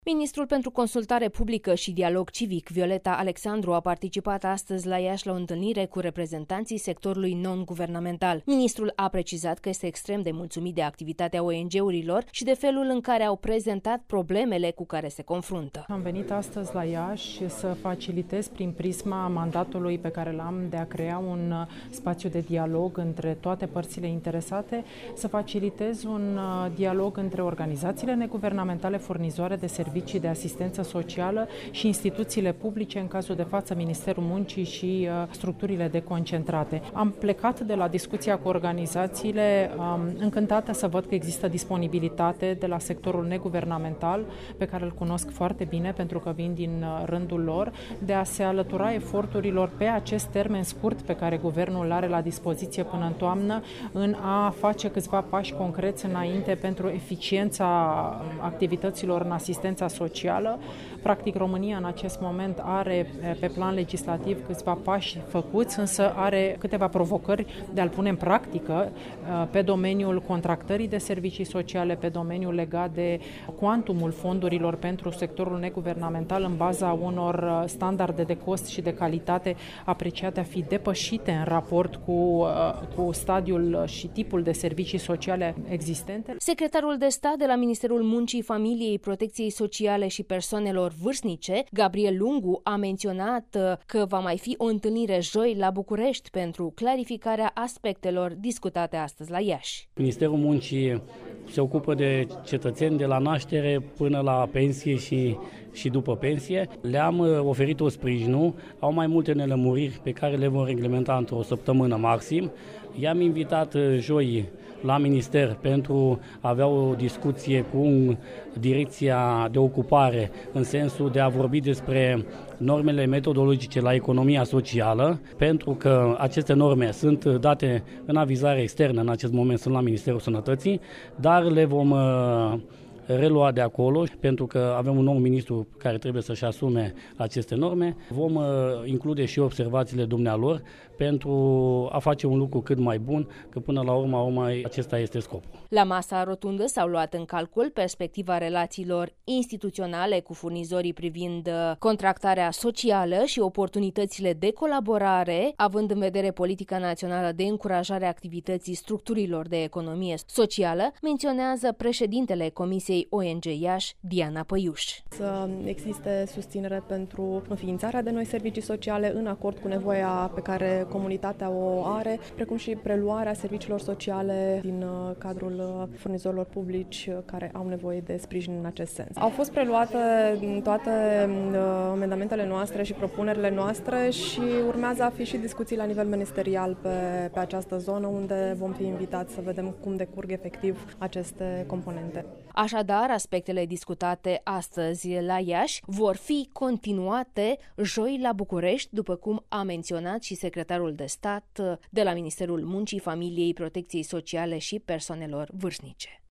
Ministrul pentru Consultare Publică și Dialog Civic, Violeta Alexandru, a participat astăzi la Iași la o întâlnire cu reprezentanții sectorului non-guvernamental. Ministrul a precizat că este extrem de mulțumit de activitatea ONG-urilor și de felul în care au prezentat problemele cu care se confruntă. Am venit astăzi la Iași să facilitez prin prisma mandatului pe care l-am de a crea un spațiu de dialog între toate părțile interesate, să facilitez un dialog între organizațiile neguvernamentale furnizoare de servicii de asistență socială și instituțiile publice, în cazul de față Ministerul Muncii și structurile deconcentrate. Am plecat de la discuția cu organizațiile încântată să văd că există disponibilitate de la sectorul neguvernamental, pe care îl cunosc foarte bine pentru că vin din rândul lor, de a se alătura eforturilor pe acest termen scurt pe care guvernul îl are la dispoziție până în toamnă, în a face câțiva pași concreți înainte pentru eficiența activităților în asistența socială. Practic, România în acest moment are pe plan legislativ câțiva pași făcuți, însă are câteva provocări de a-l pune în practică pe domeniul contractării de servicii sociale, pe domeniul legat de cuantumul fondurilor pentru sectorul neguvernamental în baza unor standarde de cost și de calitate apreciate a fi depășite în raport cu stadiul și tipul de servicii sociale existente. Secretarul de stat de la Ministerul Muncii, Familiei, Protecției Sociale și Persoanelor Vârstnice, Gabriel Lungu, a menționat că va mai fi o întâlnire joi la București pentru clarificarea aspectelor discutate astăzi la Iași. Ministerul Muncii se ocupă de cetățeni de la naștere până la pensie și după pensie. Le-am oferit o sprijinul, au mai multe nelămuriri pe care le vom reglementa într-o săptămână maxim. I-am invitat joi la minister pentru a avea o discuție cu direcția de ocupare în sensul de a vorbi despre normele metodologice la economia socială, pentru că aceste norme sunt date în avizare externă, în acest moment sunt la Ministerul Sănătății, dar le vom relua de acolo, pentru că avem un nou ministru care trebuie să-și asume aceste norme. Vom include și observațiile dumnealor pentru a face un lucru cât mai bun, că până la urmă acesta este scopul. La masa rotundă s-au luat în calcul perspectiva relațiilor instituționale cu furnizorii privind contractarea socială și oportunitățile de colaborare, având în vedere politica națională de încurajare a activității structurilor de economie socială, menționează președintele Comisiei ONG Iași, Diana Păiuș. Să existe susținere pentru înființarea de noi servicii sociale în acord cu nevoia pe care comunitatea o are, precum și preluarea serviciilor sociale din cadrul furnizorilor publici care au nevoie de sprijin în acest sens. Au fost preluate toate amendamentele noastre și propunerile noastre și urmează a fi și discuții la nivel ministerial pe această zonă, unde vom fi invitați să vedem cum decurg efectiv aceste componente. Așadar, aspectele discutate astăzi la Iași vor fi continuate joi la București, după cum a menționat și secretarul de stat de la Ministerul Muncii, Familiei, Protecției Sociale și Persoanelor Vârstnice.